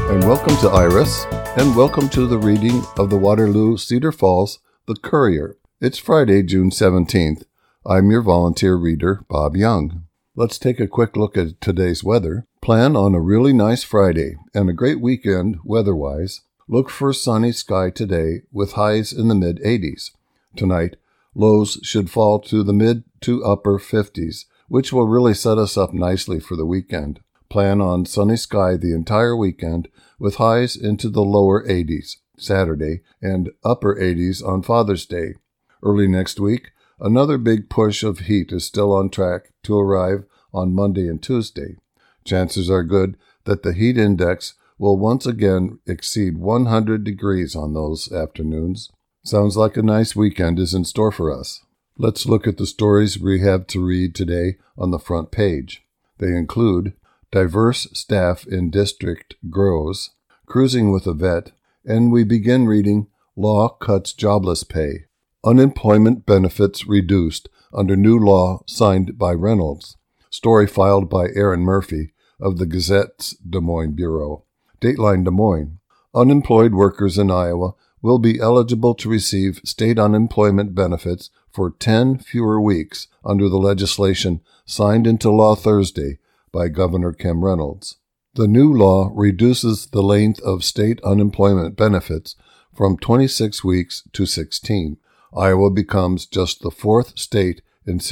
And welcome to Iris, and welcome to the reading of the Waterloo Cedar Falls, The Courier. It's Friday, June 17th. I'm your volunteer reader, Bob Young. Let's take a quick look at today's weather. Plan on a really nice Friday and a great weekend weather-wise. Look for sunny sky today with highs in the mid-80s. Tonight, lows should fall to the mid to upper 50s, which will really set us up nicely for the weekend. Plan on sunny sky the entire weekend with highs into the lower 80s Saturday and upper 80s on Father's Day. Early next week, another big push of heat is still on track to arrive on Monday and Tuesday. Chances are good that the heat index will once again exceed 100 degrees on those afternoons. Sounds like a nice weekend is in store for us. Let's look at the stories we have to read today on the front page. They include Diverse Staff in District Grows, Cruising with a Vet, and we begin reading Law Cuts Jobless Pay. Unemployment Benefits Reduced Under New Law Signed by Reynolds. Story filed by Aaron Murphy of the Gazette's Des Moines Bureau. Dateline Des Moines. Unemployed workers in Iowa will be eligible to receive state unemployment benefits for 10 fewer weeks under the legislation signed into law Thursday by Governor Kim Reynolds. The new law reduces the length of state unemployment benefits from 26 weeks to 16. Iowa becomes just the fourth state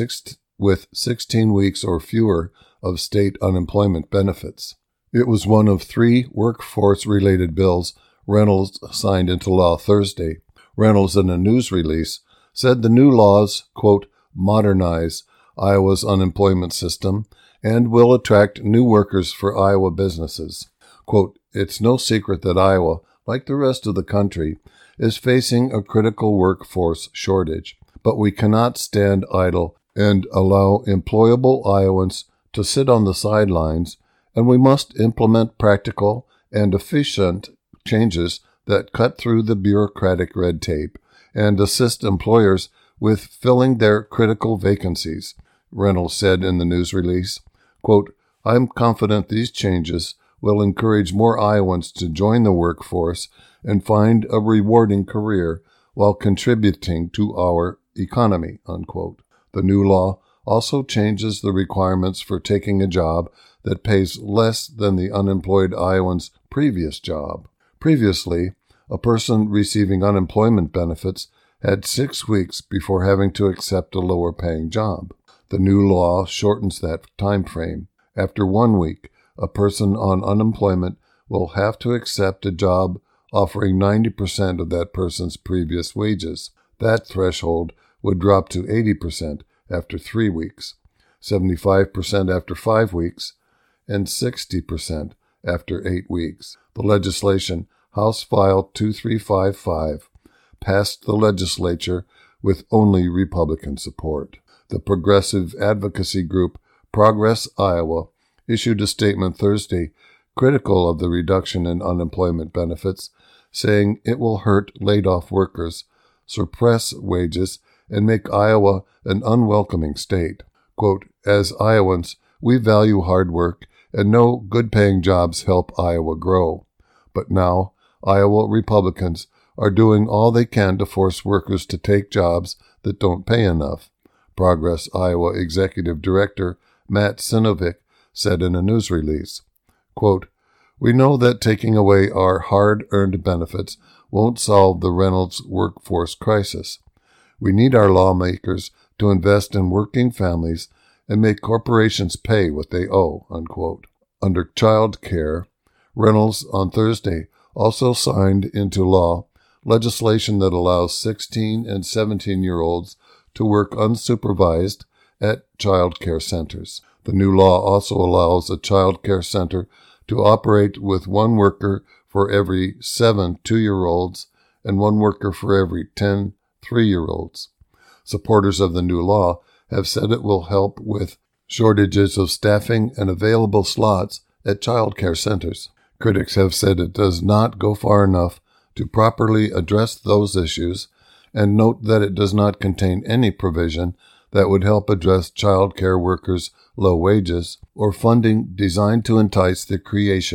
with 16 weeks or fewer of state unemployment benefits. It was one of 3 workforce-related bills Reynolds signed into law Thursday. Reynolds, in a news release, said the new laws, quote, modernize Iowa's unemployment system and will attract new workers for Iowa businesses. Quote, it's no secret that Iowa, like the rest of the country, is facing a critical workforce shortage, but we cannot stand idle and allow employable Iowans to sit on the sidelines, and we must implement practical and efficient changes that cut through the bureaucratic red tape and assist employers with filling their critical vacancies, Reynolds said in the news release. Quote, I'm confident these changes will encourage more Iowans to join the workforce and find a rewarding career while contributing to our economy, unquote. The new law also changes the requirements for taking a job that pays less than the unemployed Iowan's previous job. Previously, a person receiving unemployment benefits had 6 weeks before having to accept a lower-paying job. The new law shortens that time frame. After 1 week, a person on unemployment will have to accept a job offering 90% of that person's previous wages. That threshold would drop to 80% after 3 weeks, 75% after 5 weeks, and 60% after 8 weeks. The legislation, House File 2355, passed the legislature with only Republican support. The progressive advocacy group Progress Iowa issued a statement Thursday critical of the reduction in unemployment benefits, saying it will hurt laid-off workers, suppress wages, and make Iowa an unwelcoming state. Quote, as Iowans, we value hard work and know good-paying jobs help Iowa grow. But now, Iowa Republicans are doing all they can to force workers to take jobs that don't pay enough, Progress Iowa Executive Director Matt Sinovic said in a news release. Quote, we know that taking away our hard-earned benefits won't solve the Reynolds workforce crisis. We need our lawmakers to invest in working families and make corporations pay what they owe, unquote. Under child care, Reynolds on Thursday also signed into law legislation that allows 16 and 17-year-olds to work unsupervised at child care centers. The new law also allows a child care center to operate with 1 worker for every 7 2-year-olds and 1 worker for every 10 3-year-olds. Supporters of the new law have said it will help with shortages of staffing and available slots at child care centers. Critics have said it does not go far enough to properly address those issues and note that it does not contain any provision that would help address child care workers' low wages or funding designed to entice the creation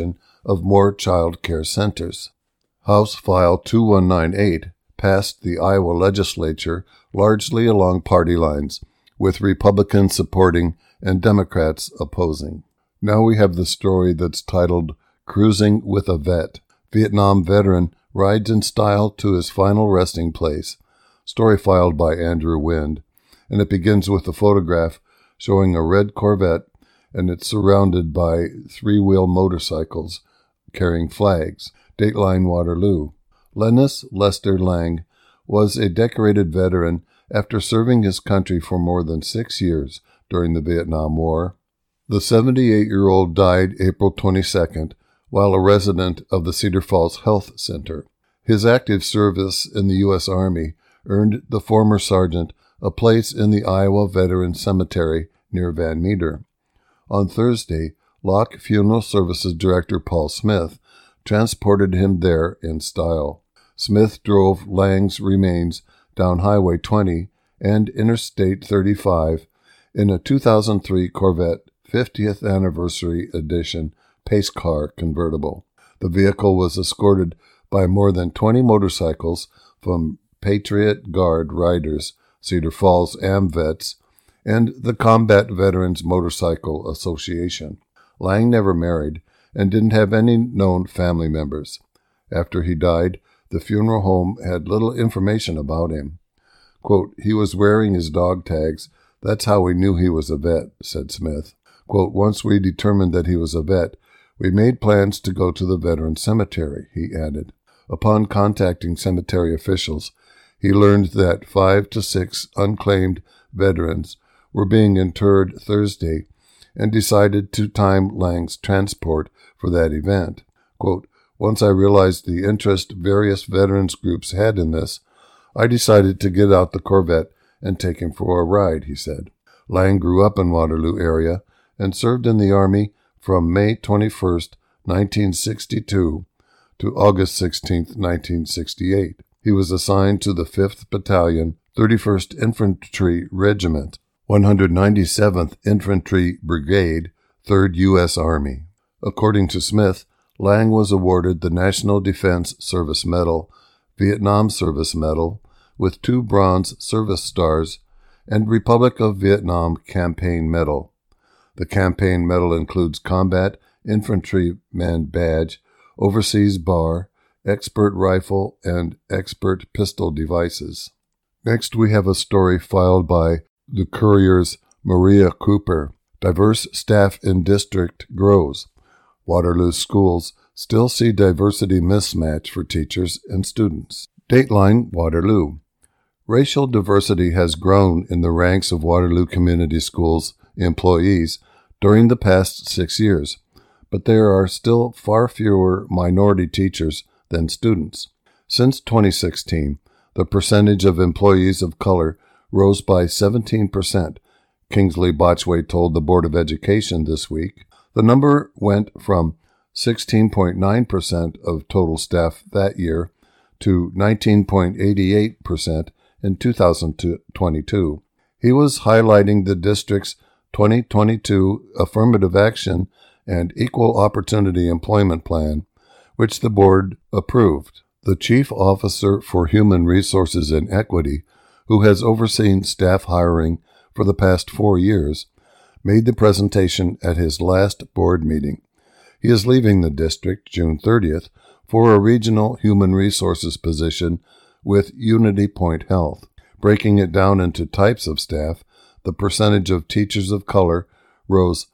of more child care centers. House File 2198 passed the Iowa legislature largely along party lines, with Republicans supporting and Democrats opposing. Now we have the story that's titled Cruising with a Vet. Vietnam veteran rides in style to his final resting place. Story filed by Andrew Wind, and it begins with a photograph showing a red Corvette, and it's surrounded by three-wheel motorcycles carrying flags. Dateline Waterloo. Lennis Lester Lang was a decorated veteran after serving his country for more than 6 years during the Vietnam War. The 78-year-old died April 22nd while a resident of the Cedar Falls Health Center. His active service in the U.S. Army earned the former sergeant a place in the Iowa Veterans Cemetery near Van Meter. On Thursday, Locke Funeral Services Director Paul Smith transported him there in style. Smith drove Lang's remains down Highway 20 and Interstate 35 in a 2003 Corvette 50th Anniversary Edition pace car convertible. The vehicle was escorted by more than 20 motorcycles from Patriot Guard Riders, Cedar Falls AmVets, and the Combat Veterans Motorcycle Association. Lang never married and didn't have any known family members. After he died, the funeral home had little information about him. Quote, "He was wearing his dog tags. That's how we knew he was a vet," said Smith. Quote, "Once we determined that he was a vet, we made plans to go to the veteran cemetery," he added. Upon contacting cemetery officials, he learned that 5 to 6 unclaimed veterans were being interred Thursday and decided to time Lang's transport for that event. Quote, "Once I realized the interest various veterans groups had in this, I decided to get out the Corvette and take him for a ride," he said. Lang grew up in Waterloo area and served in the Army from May 21, 1962 to August 16, 1968. He was assigned to the 5th Battalion, 31st Infantry Regiment, 197th Infantry Brigade, 3rd U.S. Army. According to Smith, Lang was awarded the National Defense Service Medal, Vietnam Service Medal, with 2 Bronze Service Stars, and Republic of Vietnam Campaign Medal. The Campaign Medal includes Combat Infantryman Badge, Overseas Bar, Expert Rifle, and Expert Pistol devices. Next, we have a story filed by the Courier's Maria Cooper. Diverse staff in district grows. Waterloo schools still see diversity mismatch for teachers and students. Dateline Waterloo. Racial diversity has grown in the ranks of Waterloo Community Schools employees during the past 6 years, but there are still far fewer minority teachers than students. Since 2016, the percentage of employees of color rose by 17%, Kingsley Botchway told the Board of Education this week. The number went from 16.9% of total staff that year to 19.88% in 2022. He was highlighting the district's 2022 Affirmative Action and Equal Opportunity Employment Plan, which the board approved. The Chief Officer for Human Resources and Equity, who has overseen staff hiring for the past 4 years, made the presentation at his last board meeting. He is leaving the district June 30th for a regional human resources position with Unity Point Health. Breaking it down into types of staff, the percentage of teachers of color rose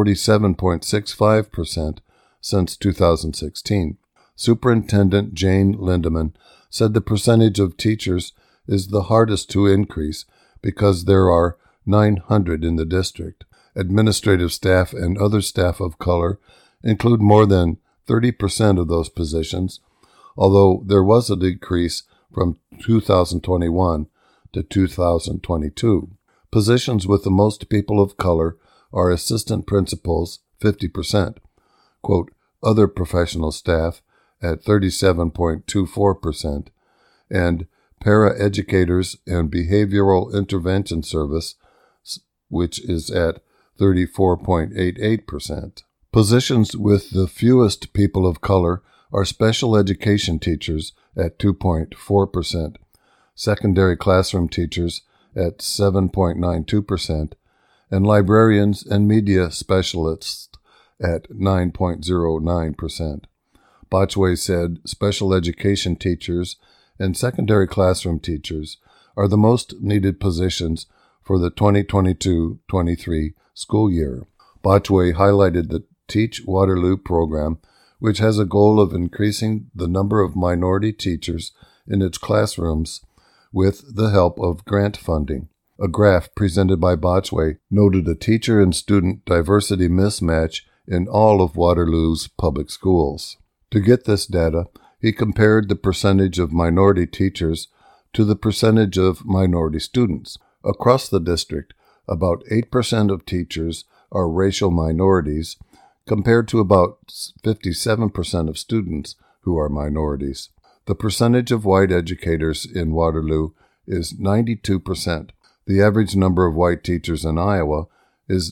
47.65% since 2016. Superintendent Jane Lindeman said the percentage of teachers is the hardest to increase because there are 900 in the district. Administrative staff and other staff of color include more than 30% of those positions, although there was a decrease from 2021 to 2022. Positions with the most people of color are assistant principals, 50%, quote, other professional staff at 37.24%, and paraeducators and behavioral intervention service, which is at 34.88%. Positions with the fewest people of color are special education teachers at 2.4%, secondary classroom teachers at 7.92%, and librarians and media specialists at 9.09%. Botchway said special education teachers and secondary classroom teachers are the most needed positions for the 2022-23 school year. Botchway highlighted the Teach Waterloo program, which has a goal of increasing the number of minority teachers in its classrooms with the help of grant funding. A graph presented by Botchway noted a teacher and student diversity mismatch in all of Waterloo's public schools. To get this data, he compared the percentage of minority teachers to the percentage of minority students. Across the district, about 8% of teachers are racial minorities, compared to about 57% of students who are minorities. The percentage of white educators in Waterloo is 92%. The average number of white teachers in Iowa is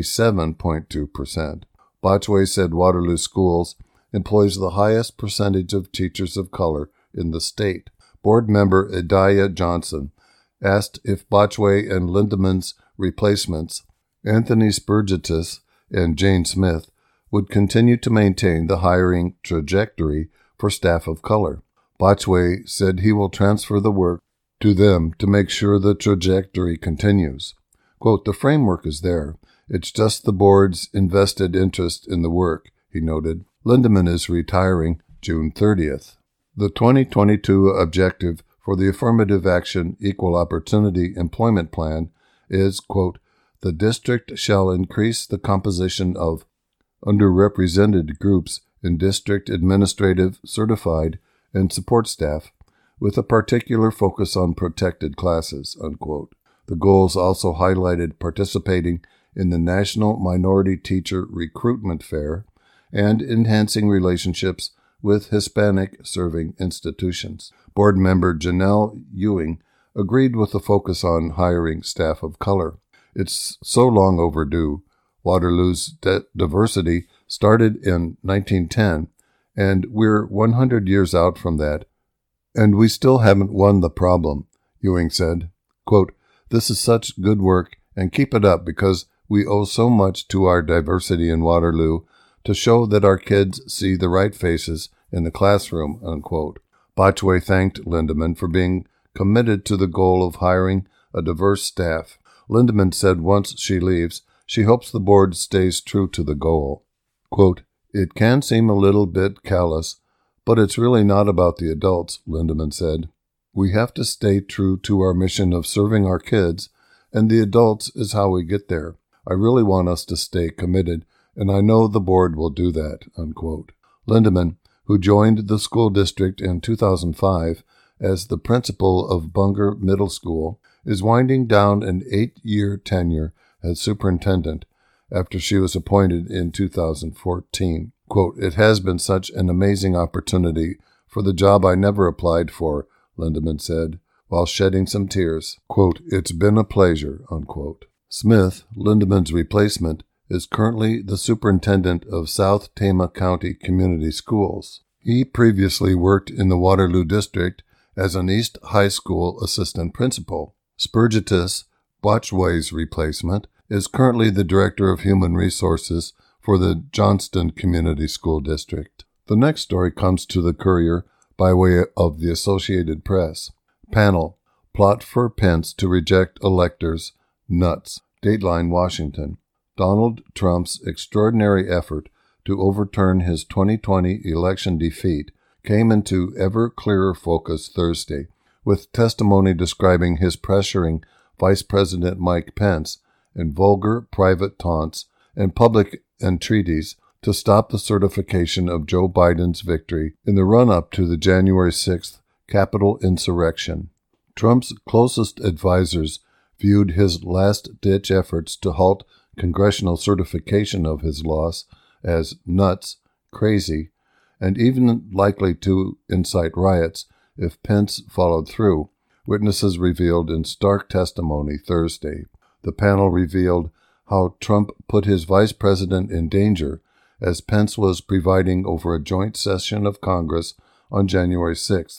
97.2%. Botchway said Waterloo Schools employs the highest percentage of teachers of color in the state. Board member Idiah Johnson asked if Botchway and Lindemann's replacements, Anthony Spurgetus and Jane Smith, would continue to maintain the hiring trajectory for staff of color. Botchway said he will transfer the work to them to make sure the trajectory continues. Quote, "The framework is there. It's just the board's invested interest in the work," he noted. Lindemann is retiring June 30th. The 2022 objective for the Affirmative Action Equal Opportunity Employment Plan is, quote, "The district shall increase the composition of underrepresented groups in district administrative, certified, and support staff, with a particular focus on protected classes," unquote. The goals also highlighted participating in the National Minority Teacher Recruitment Fair and enhancing relationships with Hispanic-serving institutions. Board member Janelle Ewing agreed with the focus on hiring staff of color. It's so long overdue. Waterloo's diversity started in 1910, and we're 100 years out from that, and we still haven't won the problem, Ewing said. Quote, "This is such good work, and keep it up because we owe so much to our diversity in Waterloo to show that our kids see the right faces in the classroom," unquote. Botchway thanked Lindemann for being committed to the goal of hiring a diverse staff. Lindemann said once she leaves, she hopes the board stays true to the goal. Quote, "It can seem a little bit callous, but it's really not about the adults," Lindemann said. "We have to stay true to our mission of serving our kids, and the adults is how we get there. I really want us to stay committed, and I know the board will do that," unquote. Lindemann, who joined the school district in 2005 as the principal of Bunger Middle School, is winding down an 8-year tenure as superintendent after she was appointed in 2014. Quote, "It has been such an amazing opportunity for the job I never applied for," Lindemann said, while shedding some tears. Quote, "It's been a pleasure," unquote. Smith, Lindemann's replacement, is currently the superintendent of South Tama County Community Schools. He previously worked in the Waterloo District as an East High School assistant principal. Spurgetus, Botchway's replacement, is currently the Director of Human Resources for the Johnston Community School District. The next story comes to the Courier by way of the Associated Press. Panel, Plot for Pence to Reject Electors, Nuts. Dateline, Washington. Donald Trump's extraordinary effort to overturn his 2020 election defeat came into ever clearer focus Thursday, with testimony describing his pressuring Vice President Mike Pence in vulgar private taunts and public entreaties to stop the certification of Joe Biden's victory in the run-up to the January 6th Capitol insurrection. Trump's closest advisors viewed his last-ditch efforts to halt congressional certification of his loss as nuts, crazy, and even likely to incite riots if Pence followed through, witnesses revealed in stark testimony Thursday. The panel revealed how Trump put his vice president in danger as Pence was presiding over a joint session of Congress on January 6,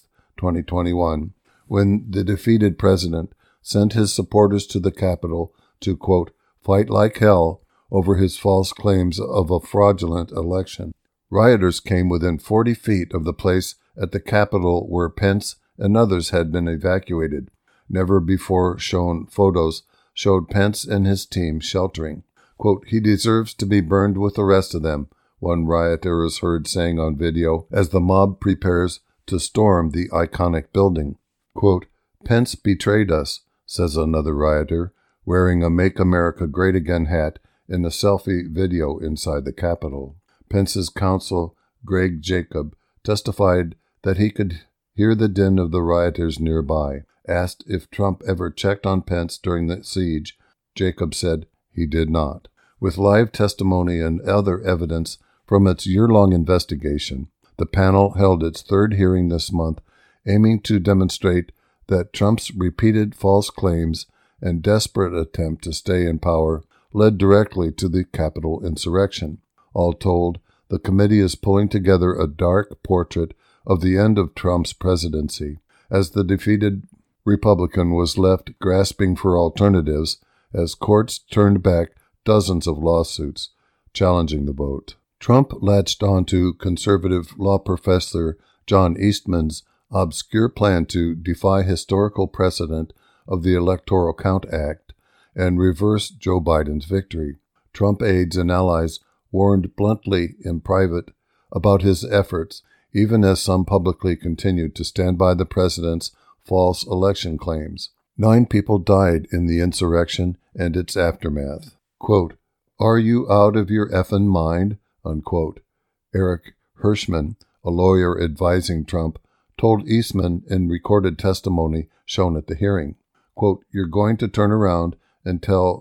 2021, when the defeated president sent his supporters to the Capitol to, quote, fight like hell over his false claims of a fraudulent election. Rioters came within 40 feet of the place at the Capitol where Pence and others had been evacuated. Never before shown photos showed Pence and his team sheltering. Quote, he deserves to be burned with the rest of them, one rioter is heard saying on video as the mob prepares to storm the iconic building. Quote, Pence betrayed us, says another rioter, wearing a Make America Great Again hat in a selfie video inside the Capitol. Pence's counsel, Greg Jacob, testified that he could hear the din of the rioters nearby. Asked if Trump ever checked on Pence during the siege, Jacob said he did not. With live testimony and other evidence from its year-long investigation, the panel held its third hearing this month, aiming to demonstrate that Trump's repeated false claims and desperate attempt to stay in power led directly to the Capitol insurrection. All told, the committee is pulling together a dark portrait of the end of Trump's presidency, as the defeated Republican was left grasping for alternatives as courts turned back dozens of lawsuits challenging the vote. Trump latched on to conservative law professor John Eastman's obscure plan to defy historical precedent of the Electoral Count Act and reverse Joe Biden's victory. Trump aides and allies warned bluntly in private about his efforts, even as some publicly continued to stand by the president's false election claims. 9 people died in the insurrection and its aftermath. Quote, are you out of your effing mind? Unquote. Eric Hirschman, a lawyer advising Trump, told Eastman in recorded testimony shown at the hearing, quote, you're going to turn around and tell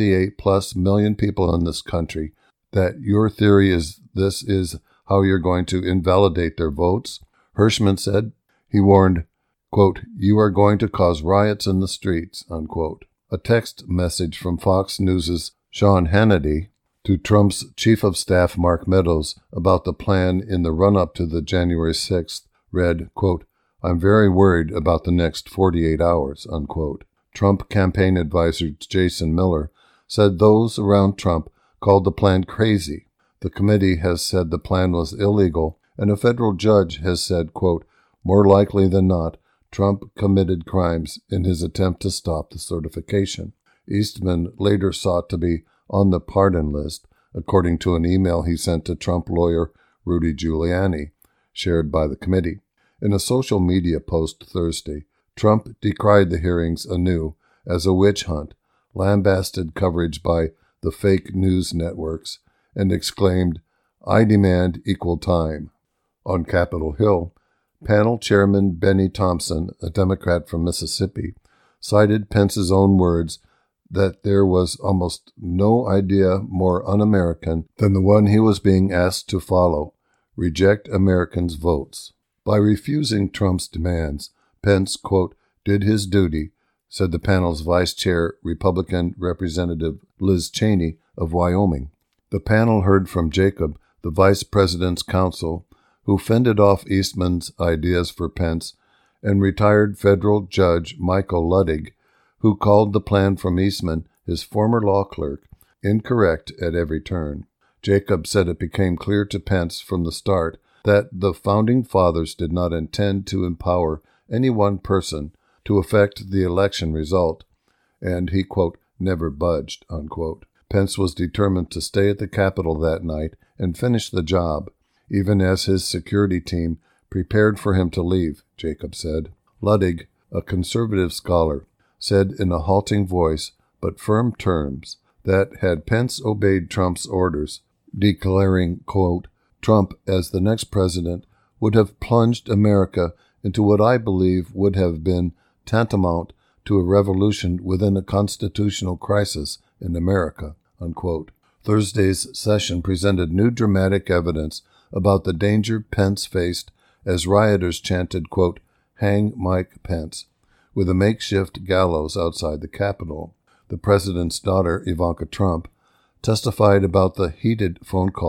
78+ million people in this country that your theory is this is how you're going to invalidate their votes? Hirschman said. He warned, quote, you are going to cause riots in the streets, unquote. A text message from Fox News' Sean Hannity to Trump's chief of staff Mark Meadows about the plan in the run-up to the January 6th read, quote, I'm very worried about the next 48 hours, unquote. Trump campaign advisor Jason Miller said those around Trump called the plan crazy. The committee has said the plan was illegal, and a federal judge has said, quote, more likely than not, Trump committed crimes in his attempt to stop the certification. Eastman later sought to be on the pardon list, according to an email he sent to Trump lawyer Rudy Giuliani, shared by the committee. In a social media post Thursday, Trump decried the hearings anew as a witch hunt, lambasted coverage by the fake news networks, and exclaimed, I demand equal time. On Capitol Hill, panel chairman Benny Thompson, a Democrat from Mississippi, cited Pence's own words that there was almost no idea more un-American than the one he was being asked to follow, reject Americans' votes. By refusing Trump's demands, Pence, quote, did his duty, said the panel's vice chair, Republican Representative Liz Cheney of Wyoming. The panel heard from Jacob, the vice president's counsel, who fended off Eastman's ideas for Pence, and retired federal judge Michael Luttig, who called the plan from Eastman, his former law clerk, incorrect at every turn. Jacob said it became clear to Pence from the start that the Founding Fathers did not intend to empower any one person to affect the election result, and he, quote, never budged, unquote. Pence was determined to stay at the Capitol that night and finish the job, even as his security team prepared for him to leave, Jacob said. Luttig, a conservative scholar, said in a halting voice but firm terms that had Pence obeyed Trump's orders, declaring, quote, Trump as the next president would have plunged America into what I believe would have been tantamount to a revolution within a constitutional crisis in America, unquote. Thursday's session presented new dramatic evidence about the danger Pence faced as rioters chanted, quote, hang Mike Pence, with a makeshift gallows outside the Capitol. The president's daughter, Ivanka Trump, testified about the heated phone call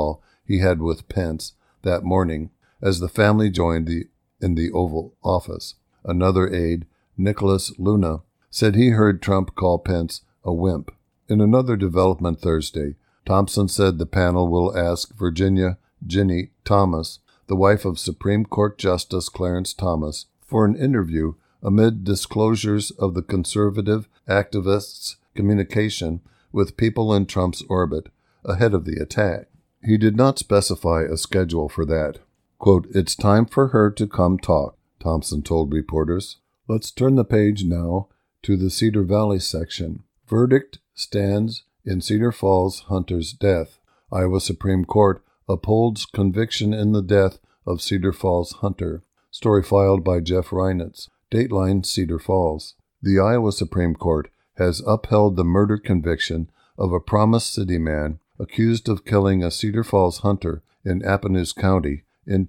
he had with Pence that morning as the family joined in the Oval Office. Another aide, Nicholas Luna, said he heard Trump call Pence a wimp. In another development Thursday, Thompson said the panel will ask Virginia Ginny Thomas, the wife of Supreme Court Justice Clarence Thomas, for an interview amid disclosures of the conservative activists' communication with people in Trump's orbit ahead of the attack. He did not specify a schedule for that. Quote, "It's time for her to come talk," Thompson told reporters. Let's turn the page now to the Cedar Valley section. Verdict stands in Cedar Falls hunter's death. Iowa Supreme Court upholds conviction in the death of Cedar Falls hunter. Story filed by Jeff Reinitz. Dateline Cedar Falls. The Iowa Supreme Court has upheld the murder conviction of a Promise City man accused of killing a Cedar Falls hunter in Appanoose County in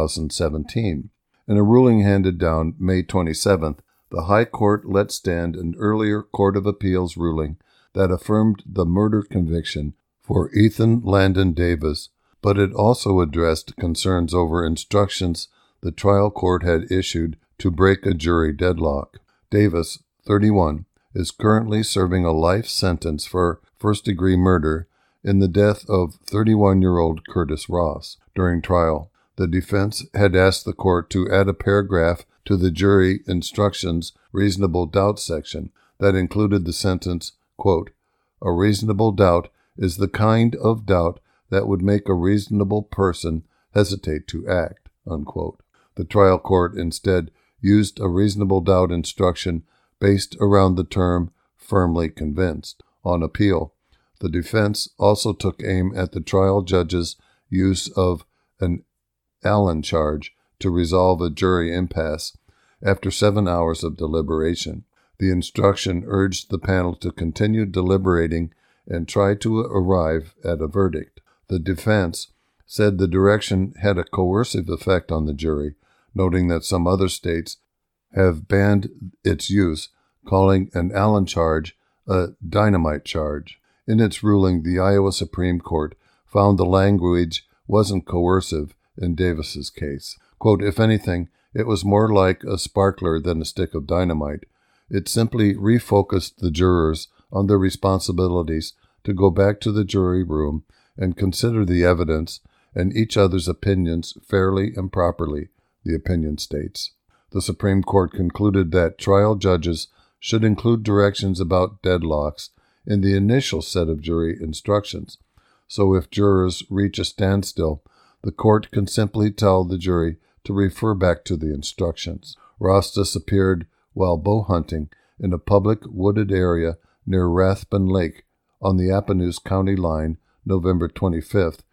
2017. In a ruling handed down May 27th, the High Court let stand an earlier Court of Appeals ruling that affirmed the murder conviction for Ethan Landon Davis, but it also addressed concerns over instructions the trial court had issued to break a jury deadlock. Davis, 31, is currently serving a life sentence for first-degree murder in the death of 31-year-old Curtis Ross. During trial, the defense had asked the court to add a paragraph to the jury instructions reasonable doubt section that included the sentence, quote, "A reasonable doubt is the kind of doubt that would make a reasonable person hesitate to act," unquote. The trial court instead used a reasonable doubt instruction based around the term firmly convinced. On appeal, the defense also took aim at the trial judge's use of an Allen charge to resolve a jury impasse after 7 hours of deliberation. The instruction urged the panel to continue deliberating and try to arrive at a verdict. The defense said the direction had a coercive effect on the jury, noting that some other states have banned its use, calling an Allen charge a dynamite charge. In its ruling, the Iowa Supreme Court found the language wasn't coercive in Davis's case. Quote, "If anything, it was more like a sparkler than a stick of dynamite. It simply refocused the jurors on their responsibilities to go back to the jury room and consider the evidence and each other's opinions fairly and properly," the opinion states. The Supreme Court concluded that trial judges should include directions about deadlocks in the initial set of jury instructions. So if jurors reach a standstill, the court can simply tell the jury to refer back to the instructions. Ross disappeared while bow hunting in a public wooded area near Rathbun Lake on the Appanoose County line November 25,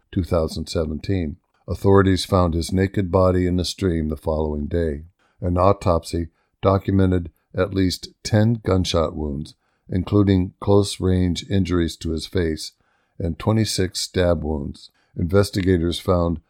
2017. Authorities found his naked body in a stream the following day. An autopsy documented at least 10 gunshot wounds, including close-range injuries to his face, and 26 stab wounds. Investigators found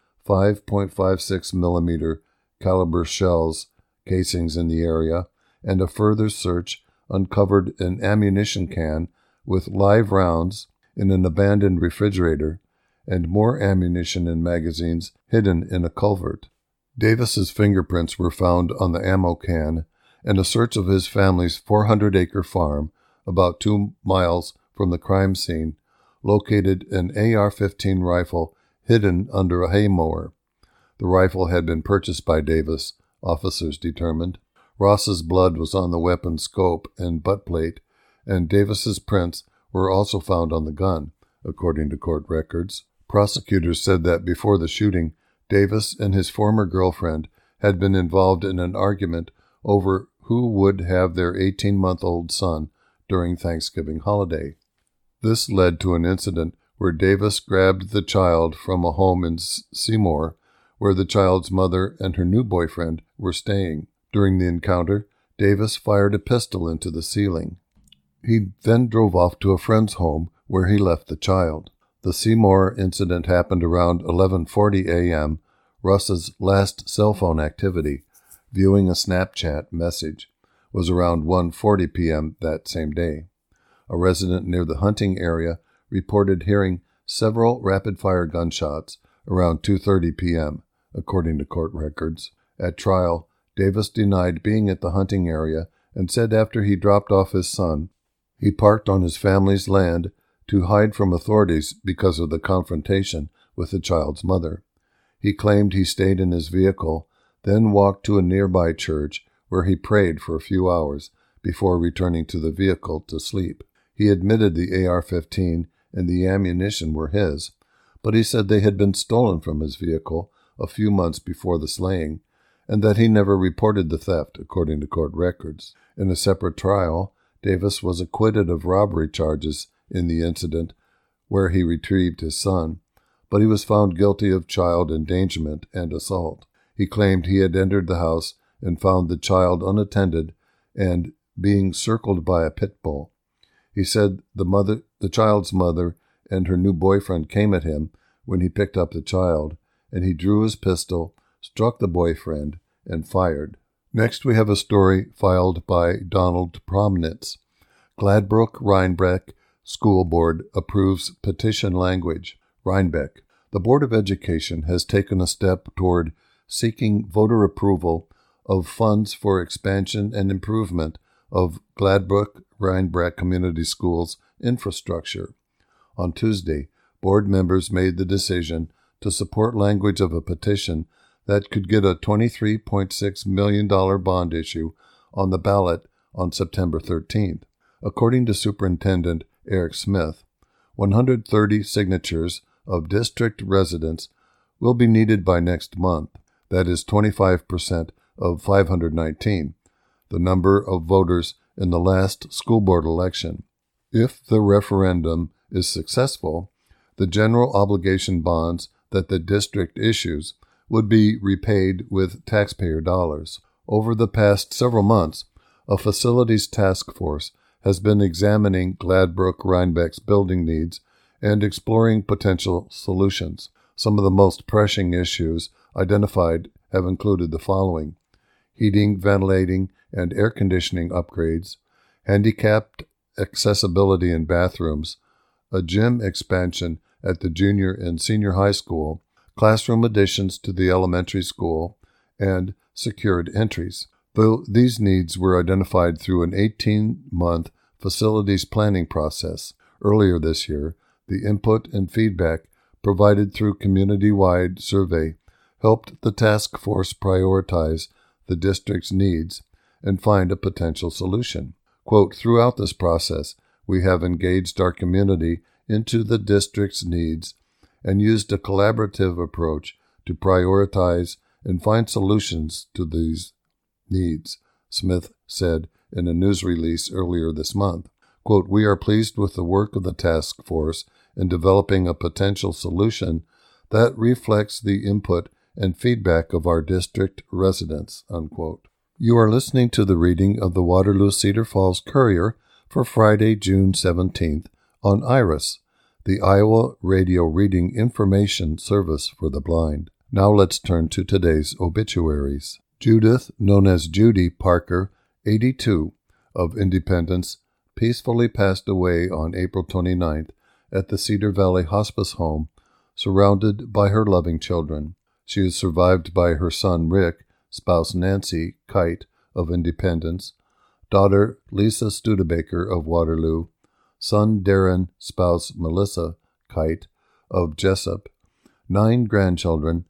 5.56 millimeter caliber shells casings in the area, and a further search uncovered an ammunition can with live rounds in an abandoned refrigerator and more ammunition and magazines hidden in a culvert. Davis's fingerprints were found on the ammo can, and a search of his family's 400-acre farm about 2 miles from the crime scene located an AR-15 rifle hidden under a hay mower. The rifle had been purchased by Davis, officers determined. Ross's blood was on the weapon's scope and butt plate, and Davis's prints were also found on the gun, according to court records. Prosecutors said that before the shooting, Davis and his former girlfriend had been involved in an argument over who would have their 18-month-old son during Thanksgiving holiday. This led to an incident where Davis grabbed the child from a home in Seymour, where the child's mother and her new boyfriend were staying. During the encounter, Davis fired a pistol into the ceiling. He then drove off to a friend's home where he left the child. The Seymour incident happened around 11:40 a.m., Russ's last cell phone activity, viewing a Snapchat message, was around 1:40 p.m. that same day. A resident near the hunting area reported hearing several rapid-fire gunshots around 2:30 p.m., according to court records. At trial, Davis denied being at the hunting area and said after he dropped off his son, he parked on his family's land to hide from authorities because of the confrontation with the child's mother. He claimed he stayed in his vehicle, then walked to a nearby church where he prayed for a few hours before returning to the vehicle to sleep. He admitted the AR-15 and the ammunition were his, but he said they had been stolen from his vehicle a few months before the slaying, and that he never reported the theft, according to court records. In a separate trial, Davis was acquitted of robbery charges in the incident where he retrieved his son, but he was found guilty of child endangerment and assault. He claimed he had entered the house and found the child unattended and being circled by a pit bull. He said the child's mother and her new boyfriend came at him when he picked up the child, and he drew his pistol, struck the boyfriend, and fired. Next, we have a story filed by Donald Prominence. Gladbrook-Rhinebeck School Board approves petition language. Rhinebeck. The Board of Education has taken a step toward seeking voter approval of funds for expansion and improvement of Gladbrook-Rhinebeck Community Schools infrastructure. On Tuesday, board members made the decision to support language of a petition that could get a $23.6 million bond issue on the ballot on September 13th. According to Superintendent Eric Smith, 130 signatures of district residents will be needed by next month. That is 25% of 519, the number of voters in the last school board election. If the referendum is successful, the general obligation bonds that the district issues would be repaid with taxpayer dollars. Over the past several months, a facilities task force has been examining Gladbrook-Rhinebeck's building needs and exploring potential solutions. Some of the most pressing issues identified have included the following: heating, ventilating, and air conditioning upgrades, handicapped accessibility in bathrooms, a gym expansion at the junior and senior high school, classroom additions to the elementary school, and secured entries. Though these needs were identified through an 18-month facilities planning process, earlier this year, the input and feedback provided through community-wide survey helped the task force prioritize the district's needs and find a potential solution. Quote, throughout this process, we have engaged our community into the district's needs and used a collaborative approach to prioritize and find solutions to these needs, Smith said in a news release earlier this month. Quote, we are pleased with the work of the task force in developing a potential solution that reflects the input and feedback of our district residents, unquote. You are listening to the reading of the Waterloo Cedar Falls Courier for Friday, June 17th on IRIS, the Iowa Radio Reading Information Service for the Blind. Now let's turn to today's obituaries. Judith, known as Judy Parker, 82, of Independence, peacefully passed away on April 29th at the Cedar Valley Hospice Home, surrounded by her loving children. She is survived by her son Rick, spouse Nancy Kite of Independence, daughter Lisa Studebaker of Waterloo, son Darren, spouse Melissa Kite of Jessup, 9 grandchildren,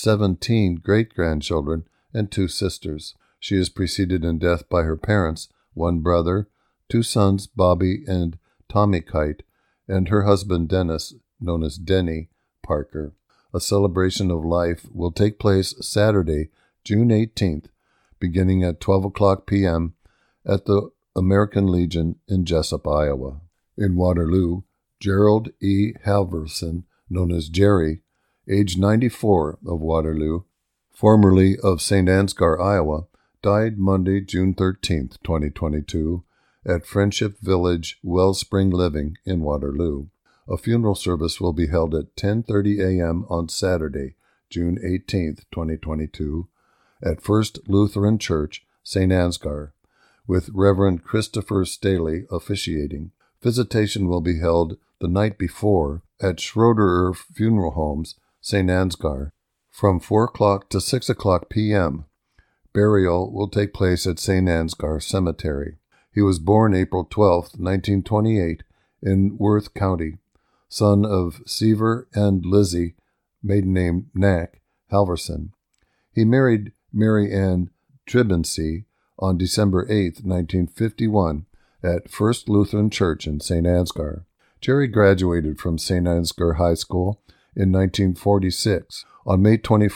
17 great-grandchildren, and 2 sisters. She is preceded in death by her parents, 1 brother, 2 sons, Bobby and Tommy Kite, and her husband Dennis, known as Denny Parker. A celebration of life will take place Saturday, June 18th, beginning at 12 o'clock p.m. at the American Legion in Jessup, Iowa. In Waterloo, Gerald E. Halverson, known as Jerry, age 94 of Waterloo, formerly of St. Ansgar, Iowa, died Monday, June 13, 2022, at Friendship Village Wellspring Living in Waterloo. A funeral service will be held at 10:30 a.m. on Saturday, June 18, 2022, at First Lutheran Church, St. Ansgar, with Reverend Christopher Staley officiating. Visitation will be held the night before at Schroeder Funeral Homes, St. Ansgar, from 4 o'clock to 6 o'clock p.m. Burial will take place at St. Ansgar Cemetery. He was born April 12, 1928, in Worth County, son of Seaver and Lizzie, maiden name Knack, Halverson. He married Mary Ann Tribensey on December 8, 1951, at First Lutheran Church in St. Ansgar. Jerry graduated from St. Ansgar High School in 1946. On May 21,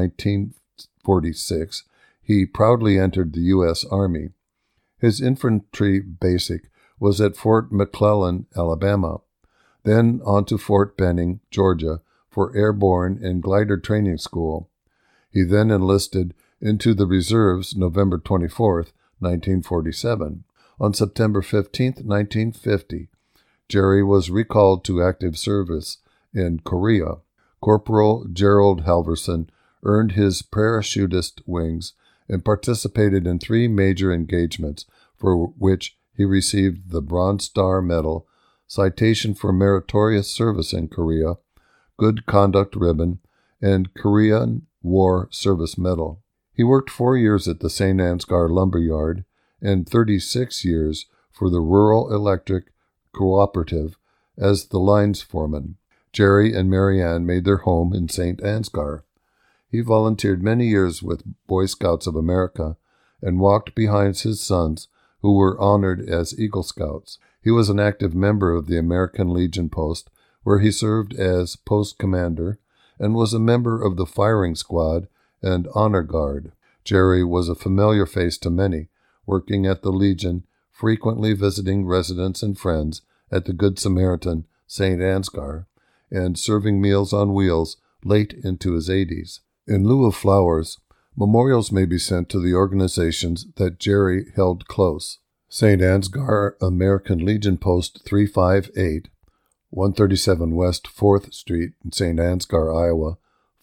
1946, he proudly entered the U.S. Army. His infantry basic was at Fort McClellan, Alabama, then on to Fort Benning, Georgia, for airborne and glider training school. He then enlisted into the reserves November 24, 1947. On September 15, 1950, Jerry was recalled to active service in Korea. Corporal Gerald Halverson earned his parachutist wings and participated in 3 major engagements, for which he received the Bronze Star Medal, Citation for Meritorious Service in Korea, Good Conduct Ribbon, and Korean War Service Medal. He worked 4 years at the St. Ansgar Lumber Yard and 36 years for the Rural Electric Cooperative as the lines foreman. Jerry and Mary Ann made their home in St. Ansgar. He volunteered many years with Boy Scouts of America and walked behind his sons, who were honored as Eagle Scouts. He was an active member of the American Legion Post, where he served as post commander, and was a member of the firing squad and honor guard. Jerry was a familiar face to many, working at the Legion, frequently visiting residents and friends at the Good Samaritan, St. Ansgar, and serving Meals on Wheels late into his 80s. In lieu of flowers, memorials may be sent to the organizations that Jerry held close. St. Ansgar American Legion Post 358, 137 West 4th Street in St. Ansgar, Iowa,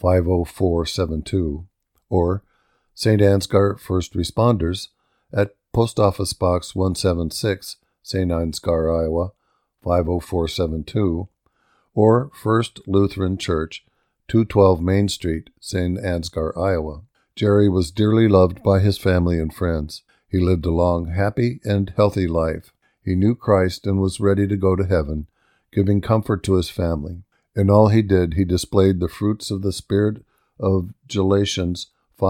50472, or St. Ansgar First Responders at Post Office Box 176, St. Ansgar, Iowa, 50472, or First Lutheran Church, 212 Main Street, St. Ansgar, Iowa. Jerry was dearly loved by his family and friends. He lived a long, happy, and healthy life. He knew Christ and was ready to go to heaven, giving comfort to his family. In all he did, he displayed the fruits of the Spirit of Galatians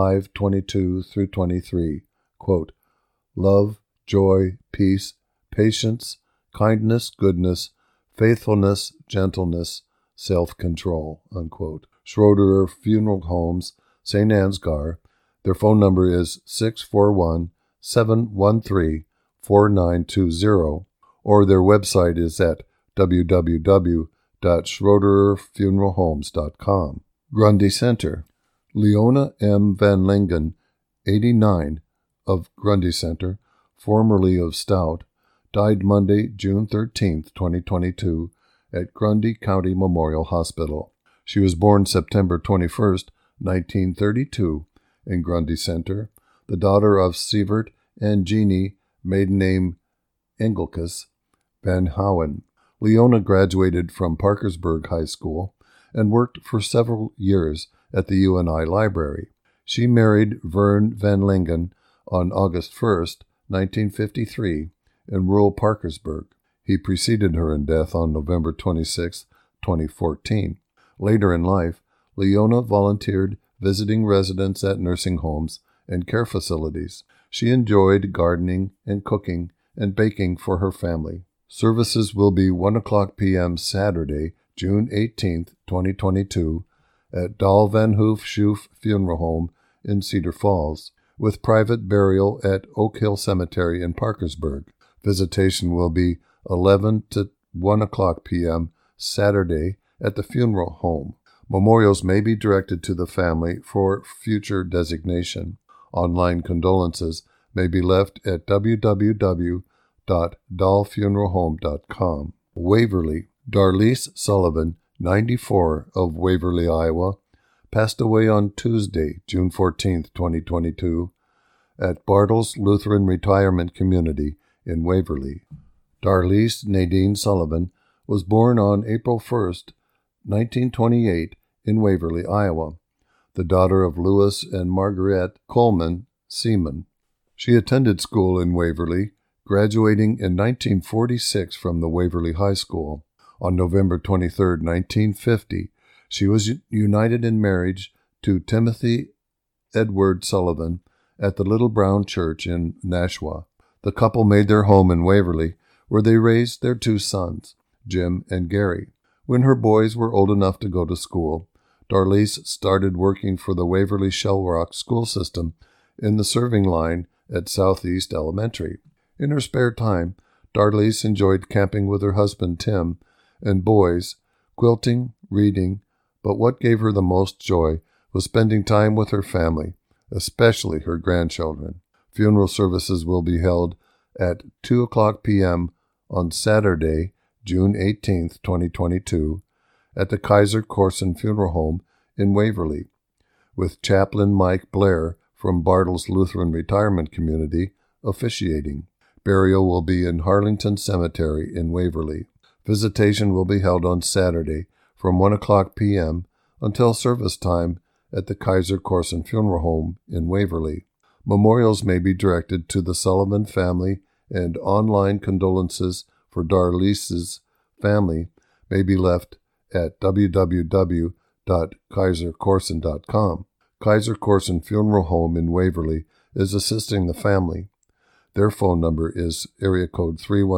5:22-23, quote, love, joy, peace, patience, kindness, goodness, faithfulness, gentleness, self-control, unquote. Schroeder Funeral Homes, St. Ansgar. Their phone number is 641-713-4920, or their website is at www.schroederfuneralhomes.com. Grundy Center. Leona M. Van Lingen, 89, of Grundy Center, formerly of Stout, died Monday, June 13, 2022, at Grundy County Memorial Hospital. She was born September 21, 1932, in Grundy Center, the daughter of Sievert and Jeannie, maiden name Engelkes, Van Houen. Leona graduated from Parkersburg High School and worked for several years at the UNI Library. She married Vern Van Lingen on August 1, 1953, in rural Parkersburg. He preceded her in death on November 26, 2014. Later in life, Leona volunteered visiting residents at nursing homes and care facilities. She enjoyed gardening and cooking and baking for her family. Services will be 1 o'clock p.m. Saturday, June 18, 2022, at Dahl Van Hoof Schoof Funeral Home in Cedar Falls, with private burial at Oak Hill Cemetery in Parkersburg. Visitation will be 11 to 1 o'clock p.m. Saturday at the funeral home. Memorials may be directed to the family for future designation. Online condolences may be left at www.dahlfuneralhome.com. Waverly. Darlise Sullivan, 94, of Waverly, Iowa, passed away on Tuesday, June 14, 2022, at Bartles Lutheran Retirement Community in Waverly. Darlise Nadine Sullivan was born on April 1, 1928, in Waverly, Iowa, the daughter of Louis and Margaret Coleman Seaman. She attended school in Waverly, graduating in 1946 from the Waverly High School. On November 23, 1950, she was united in marriage to Timothy Edward Sullivan at the Little Brown Church in Nashua. The couple made their home in Waverly, where they raised their 2 sons, Jim and Gary. When her boys were old enough to go to school, Darlise started working for the Waverly Shell Rock school system in the serving line at Southeast Elementary. In her spare time, Darlise enjoyed camping with her husband Tim and boys, quilting, reading, but what gave her the most joy was spending time with her family, especially her grandchildren. Funeral services will be held at 2:00 p.m. on Saturday, June 18, 2022, at the Kaiser Corson Funeral Home in Waverly, with Chaplain Mike Blair from Bartles Lutheran Retirement Community officiating. Burial will be in Harlington Cemetery in Waverly. Visitation will be held on Saturday from 1:00 p.m. until service time at the Kaiser Corson Funeral Home in Waverly. Memorials may be directed to the Sullivan family, and online condolences for Darlise's family may be left at www.kaisercorson.com. Kaiser Corson Funeral Home in Waverly is assisting the family. Their phone number is area code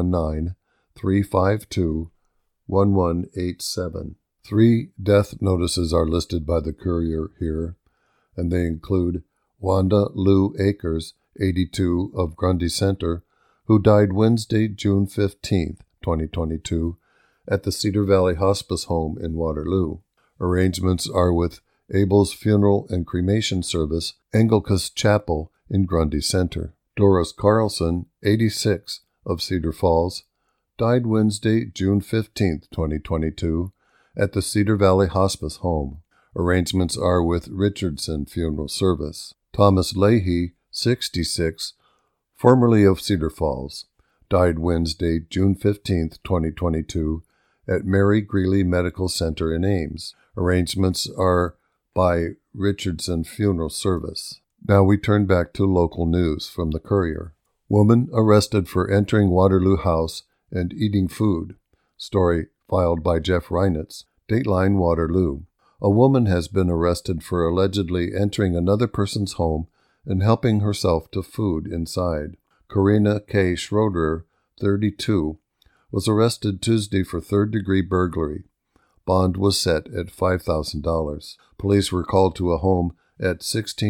319-352-1187. 3 death notices are listed by the Courier here, and they include Wanda Lou Akers, 82, of Grundy Center, who died Wednesday, June 15, 2022, at the Cedar Valley Hospice Home in Waterloo. Arrangements are with Abel's Funeral and Cremation Service, Anglicus Chapel in Grundy Center. Doris Carlson, 86, of Cedar Falls, died Wednesday, June 15, 2022, at the Cedar Valley Hospice Home. Arrangements are with Richardson Funeral Service. Thomas Leahy, 66, formerly of Cedar Falls, died Wednesday, June 15, 2022, at Mary Greeley Medical Center in Ames. Arrangements are by Richardson Funeral Service. Now we turn back to local news from the Courier. Woman arrested for entering Waterloo House and eating food. Story filed by Jeff Reinitz. Dateline Waterloo. A woman has been arrested for allegedly entering another person's home and helping herself to food inside. Karina K. Schroeder, 32, was arrested Tuesday for third-degree burglary. Bond was set at $5,000. Police were called to a home at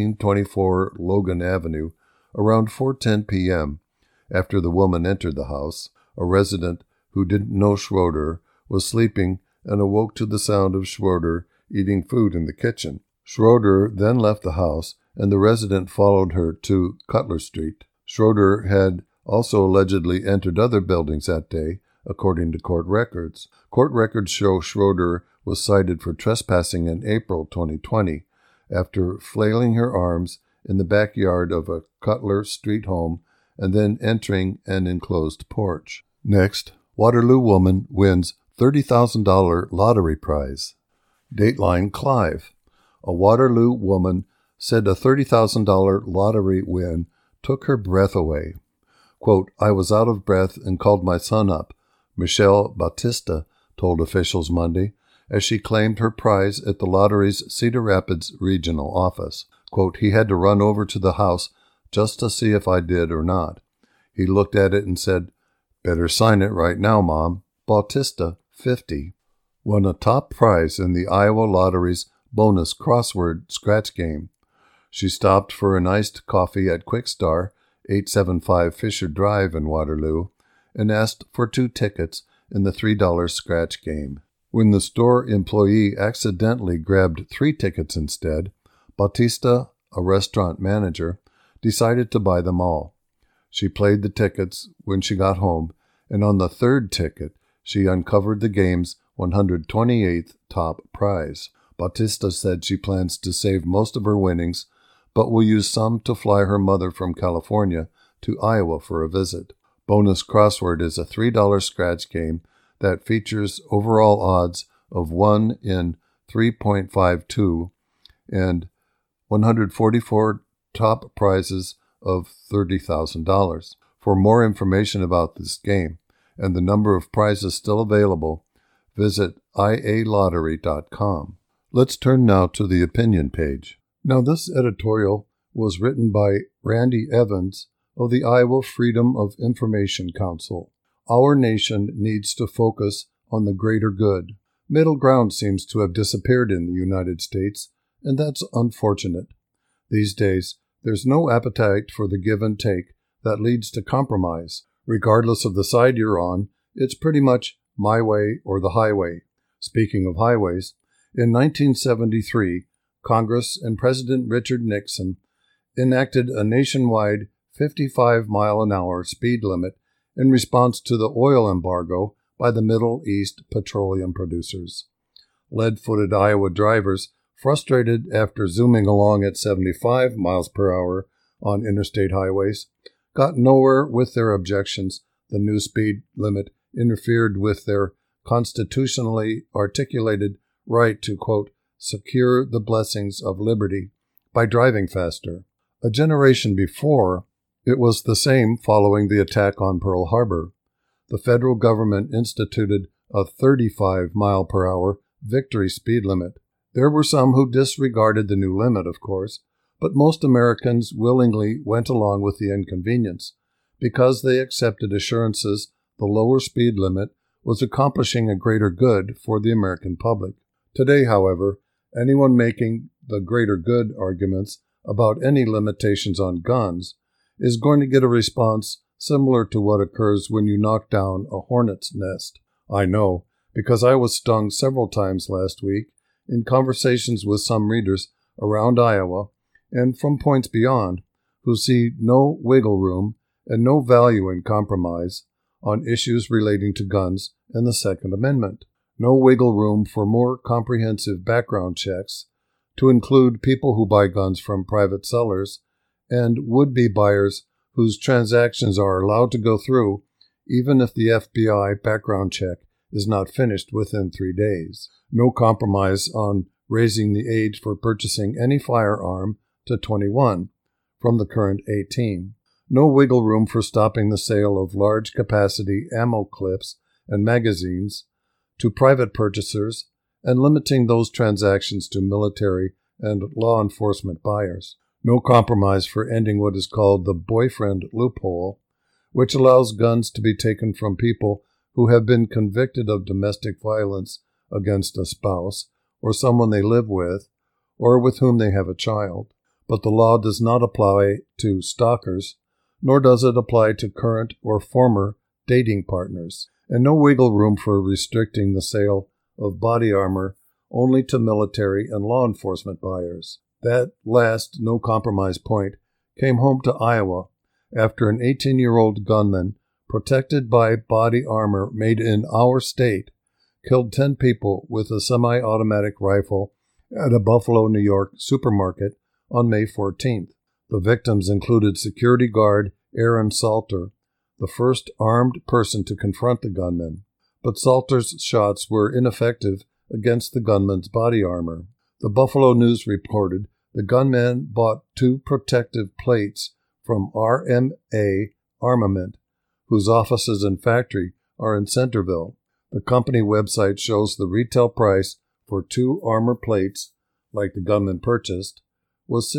1624 Logan Avenue around 4:10 p.m. after the woman entered the house. A resident who didn't know Schroeder was sleeping and awoke to the sound of Schroeder eating food in the kitchen. Schroeder then left the house, and the resident followed her to Cutler Street. Schroeder had also allegedly entered other buildings that day, according to court records. Court records show Schroeder was cited for trespassing in April 2020 after flailing her arms in the backyard of a Cutler Street home and then entering an enclosed porch. Next, Waterloo woman wins $30,000 lottery prize. Dateline Clive. A Waterloo woman said a $30,000 lottery win took her breath away. Quote, "I was out of breath and called my son up," Michelle Bautista told officials Monday, as she claimed her prize at the lottery's Cedar Rapids regional office. Quote, "He had to run over to the house just to see if I did or not. He looked at it and said, 'Better sign it right now, Mom.'" Bautista, 50, won a top prize in the Iowa Lottery's bonus crossword scratch game. She stopped for an iced coffee at Quickstar, 875 Fisher Drive in Waterloo, and asked for 2 tickets in the $3 scratch game. When the store employee accidentally grabbed 3 tickets instead, Bautista, a restaurant manager, decided to buy them all. She played the tickets when she got home, and on the 3rd ticket, she uncovered the game's 128th top prize. Bautista said she plans to save most of her winnings, but will use some to fly her mother from California to Iowa for a visit. Bonus Crossword is a $3 scratch game that features overall odds of 1 in 3.52 and 144 top prizes of $30,000. For more information about this game and the number of prizes still available, visit ialottery.com. Let's turn now to the opinion page. Now, this editorial was written by Randy Evans of the Iowa Freedom of Information Council. Our nation needs to focus on the greater good. Middle ground seems to have disappeared in the United States, and that's unfortunate. These days, there's no appetite for the give and take that leads to compromise. Regardless of the side you're on, it's pretty much my way or the highway. Speaking of highways, in 1973, Congress and President Richard Nixon enacted a nationwide 55-mile-an-hour speed limit in response to the oil embargo by the Middle East petroleum producers. Lead-footed Iowa drivers, frustrated after zooming along at 75 miles per hour on interstate highways, got nowhere with their objections. The new speed limit interfered with their constitutionally articulated right to, quote, secure the blessings of liberty by driving faster. A generation before, it was the same following the attack on Pearl Harbor. The federal government instituted a 35-mile-per-hour victory speed limit. There were some who disregarded the new limit, of course, but most Americans willingly went along with the inconvenience because they accepted assurances the lower speed limit was accomplishing a greater good for the American public. Today, however, anyone making the greater good arguments about any limitations on guns is going to get a response similar to what occurs when you knock down a hornet's nest. I know, because I was stung several times last week in conversations with some readers around Iowa and from points beyond who see no wiggle room and no value in compromise on issues relating to guns and the Second Amendment. No wiggle room for more comprehensive background checks to include people who buy guns from private sellers and would-be buyers whose transactions are allowed to go through even if the FBI background check is not finished within 3 days. No compromise on raising the age for purchasing any firearm to 21 from the current 18. No wiggle room for stopping the sale of large-capacity ammo clips and magazines to private purchasers and limiting those transactions to military and law enforcement buyers. No compromise for ending what is called the boyfriend loophole, which allows guns to be taken from people who have been convicted of domestic violence against a spouse or someone they live with or with whom they have a child. But the law does not apply to stalkers, nor does it apply to current or former dating partners, and no wiggle room for restricting the sale of body armor only to military and law enforcement buyers. That last no-compromise point came home to Iowa after an 18-year-old gunman, protected by body armor made in our state, killed 10 people with a semi-automatic rifle at a Buffalo, New York supermarket on May 14th. The victims included security guard Aaron Salter, the first armed person to confront the gunman. But Salter's shots were ineffective against the gunman's body armor. The Buffalo News reported the gunman bought 2 protective plates from RMA Armament, whose offices and factory are in Centerville. The company website shows the retail price for 2 armor plates, like the gunman purchased, was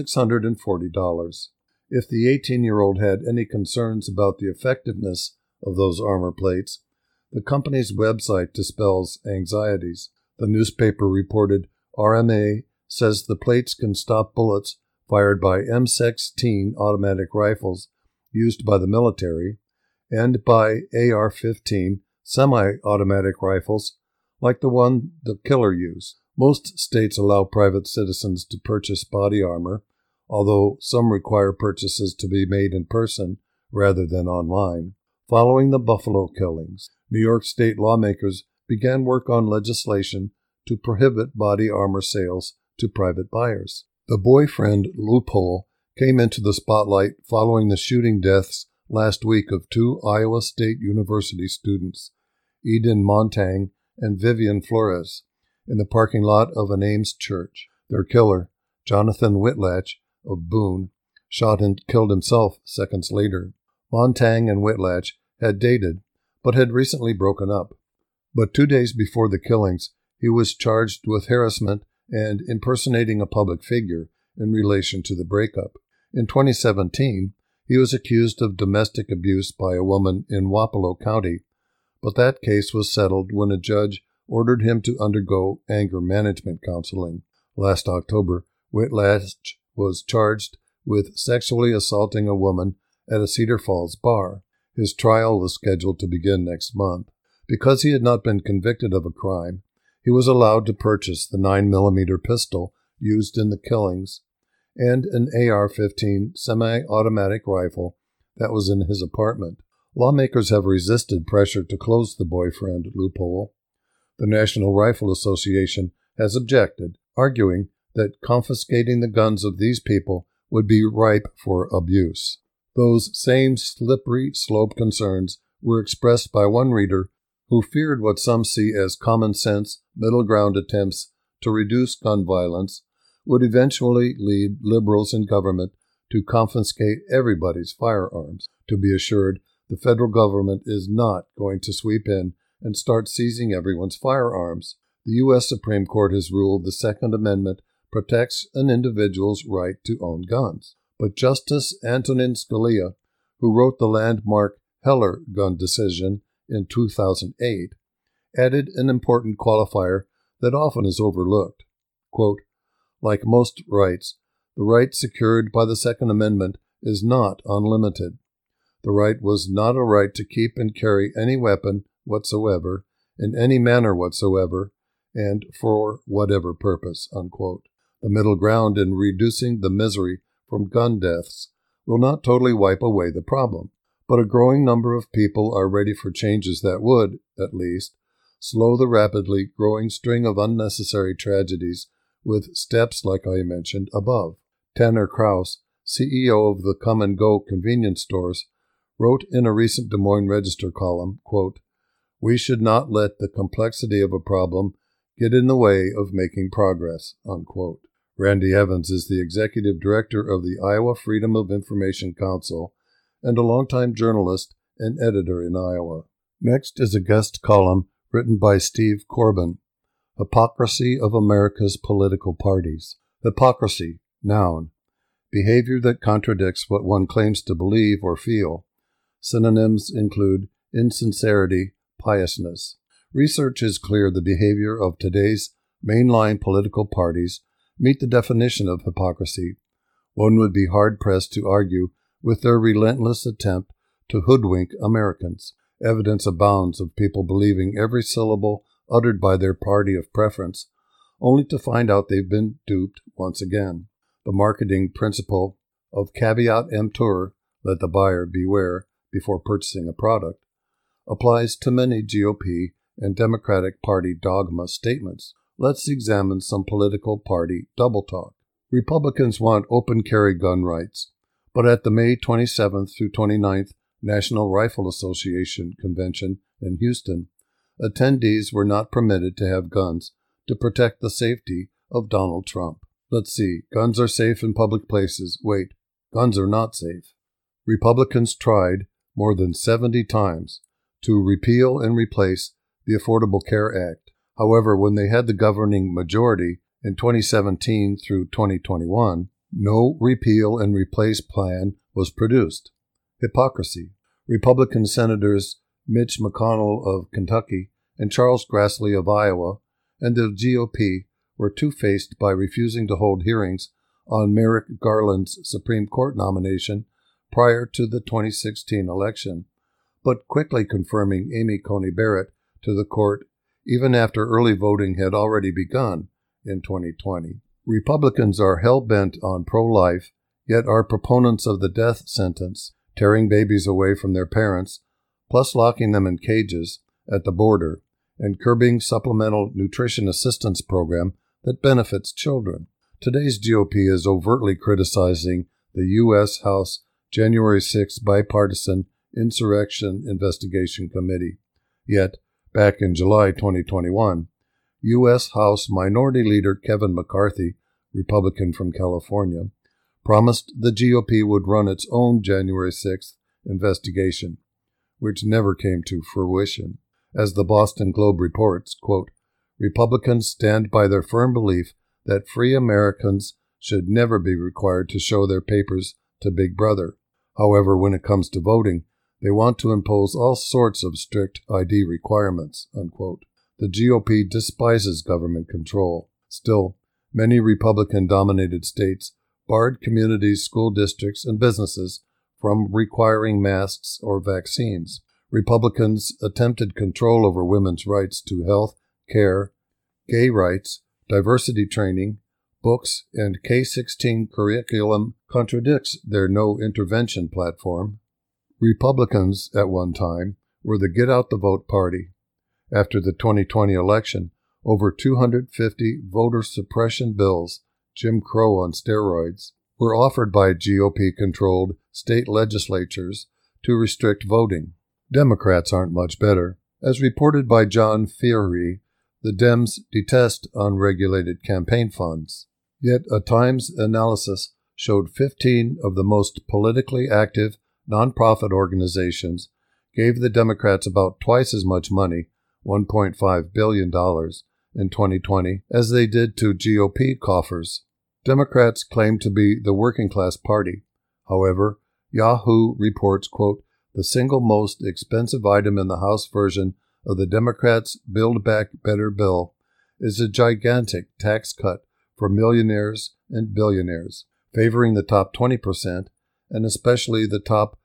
$640. If the 18-year-old had any concerns about the effectiveness of those armor plates, the company's website dispels anxieties. The newspaper reported RMA says the plates can stop bullets fired by M16 automatic rifles used by the military and by AR-15 semi-automatic rifles like the one the killer used. Most states allow private citizens to purchase body armor, although some require purchases to be made in person rather than online. Following the Buffalo killings, New York state lawmakers began work on legislation to prohibit body armor sales to private buyers. The boyfriend loophole came into the spotlight following the shooting deaths last week of 2 Iowa State University students, Eden Montang and Vivian Flores, in the parking lot of an Ames church. Their killer, Jonathan Whitlatch of Boone, shot and killed himself seconds later. Montang and Whitlatch had dated, but had recently broken up. But 2 days before the killings, he was charged with harassment and impersonating a public figure in relation to the breakup. In 2017, he was accused of domestic abuse by a woman in Wapello County, but that case was settled when a judge ordered him to undergo anger management counseling. Last October, Whitlatch was charged with sexually assaulting a woman at a Cedar Falls bar. His trial was scheduled to begin next month. Because he had not been convicted of a crime, he was allowed to purchase the 9mm pistol used in the killings and an AR-15 semi-automatic rifle that was in his apartment. Lawmakers have resisted pressure to close the boyfriend loophole. The National Rifle Association has objected, arguing that confiscating the guns of these people would be ripe for abuse. Those same slippery slope concerns were expressed by one reader who feared what some see as common sense, middle ground attempts to reduce gun violence would eventually lead liberals in government to confiscate everybody's firearms. To be assured, the federal government is not going to sweep in and start seizing everyone's firearms. The U.S. Supreme Court has ruled the Second Amendment protects an individual's right to own guns. But Justice Antonin Scalia, who wrote the landmark Heller gun decision in 2008, added an important qualifier that often is overlooked. Quote, like most rights, the right secured by the Second Amendment is not unlimited. The right was not a right to keep and carry any weapon whatsoever, in any manner whatsoever, and for whatever purpose, unquote. The middle ground in reducing the misery from gun deaths will not totally wipe away the problem, but a growing number of people are ready for changes that would, at least, slow the rapidly growing string of unnecessary tragedies with steps like I mentioned above. Tanner Kraus, CEO of the Come and Go convenience stores, wrote in a recent Des Moines Register column, quote, "We should not let the complexity of a problem get in the way of making progress," unquote. Randy Evans is the executive director of the Iowa Freedom of Information Council and a longtime journalist and editor in Iowa. Next is a guest column written by Steve Corbin, Hypocrisy of America's Political Parties. Hypocrisy, noun, behavior that contradicts what one claims to believe or feel. Synonyms include insincerity, piousness. Research is clear the behavior of today's mainline political parties meet the definition of hypocrisy. One would be hard-pressed to argue with their relentless attempt to hoodwink Americans. Evidence abounds of people believing every syllable uttered by their party of preference, only to find out they've been duped once again. The marketing principle of caveat emptor, let the buyer beware before purchasing a product, applies to many GOP and Democratic Party dogma statements. Let's examine some political party double talk. Republicans want open carry gun rights, but at the May 27th through 29th National Rifle Association convention in Houston, attendees were not permitted to have guns to protect the safety of Donald Trump. Let's see, guns are safe in public places. Wait, guns are not safe. Republicans tried more than 70 times to repeal and replace the Affordable Care Act. However, when they had the governing majority in 2017 through 2021, no repeal and replace plan was produced. Hypocrisy. Republican Senators Mitch McConnell of Kentucky and Charles Grassley of Iowa and the GOP were two-faced by refusing to hold hearings on Merrick Garland's Supreme Court nomination prior to the 2016 election, but quickly confirming Amy Coney Barrett to the court even after early voting had already begun in 2020. Republicans are hell-bent on pro-life, yet are proponents of the death sentence, tearing babies away from their parents, plus locking them in cages at the border, and curbing supplemental nutrition assistance program that benefits children. Today's GOP is overtly criticizing the U.S. House January 6 Bipartisan Insurrection Investigation Committee. Yet, back in July 2021, U.S. House Minority Leader Kevin McCarthy, Republican from California, promised the GOP would run its own January 6th investigation, which never came to fruition. As the Boston Globe reports, quote, Republicans stand by their firm belief that free Americans should never be required to show their papers to Big Brother. However, when it comes to voting, they want to impose all sorts of strict ID requirements, unquote. The GOP despises government control. Still, many Republican-dominated states barred communities, school districts, and businesses from requiring masks or vaccines. Republicans attempted control over women's rights to health, care, gay rights, diversity training, books, and K-16 curriculum contradicts their no-intervention platform. Republicans, at one time, were the get-out-the-vote party. After the 2020 election, over 250 voter suppression bills, Jim Crow on steroids, were offered by GOP-controlled state legislatures to restrict voting. Democrats aren't much better. As reported by John Feehery, the Dems detest unregulated campaign funds. Yet a Times analysis showed 15 of the most politically active nonprofit organizations gave the Democrats about twice as much money, $1.5 billion, in 2020 as they did to GOP coffers. Democrats claim to be the working-class party. However, Yahoo reports, quote, the single most expensive item in the House version of the Democrats' Build Back Better bill is a gigantic tax cut for millionaires and billionaires, favoring the top 20% and especially the top